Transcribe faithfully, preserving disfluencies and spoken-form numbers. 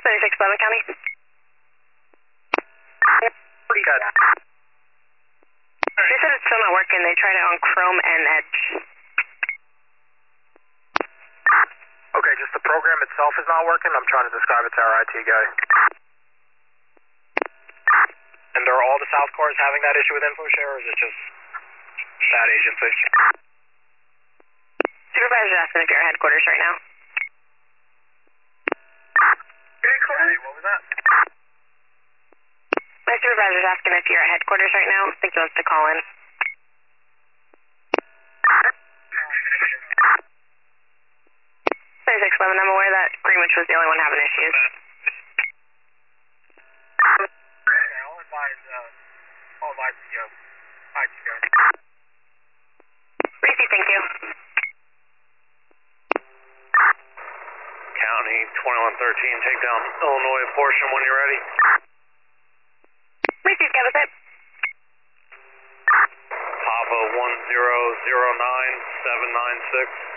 thirty-six eleven County. Pretty good. They said it's still not working. They tried it on Chrome and Edge. Okay, just the program itself is not working. I'm trying to describe it to our I T guy. And are all the South cores having that issue with InfoShare, or is it just that agency? Supervisor's asking if you're at headquarters right now. Hey, what was that? My supervisor's asking if you're at headquarters right now. I think he wants to call in. thirty-six eleven, I'm aware that Greenwich was the only one having issues. Okay, I'll advise, uh, I'll advise the uh, I T guy. Reese, thank you. County twenty-one thirteen, take down Illinois portion when you're ready. Reese, get with it. Papa one zero zero nine seven nine six.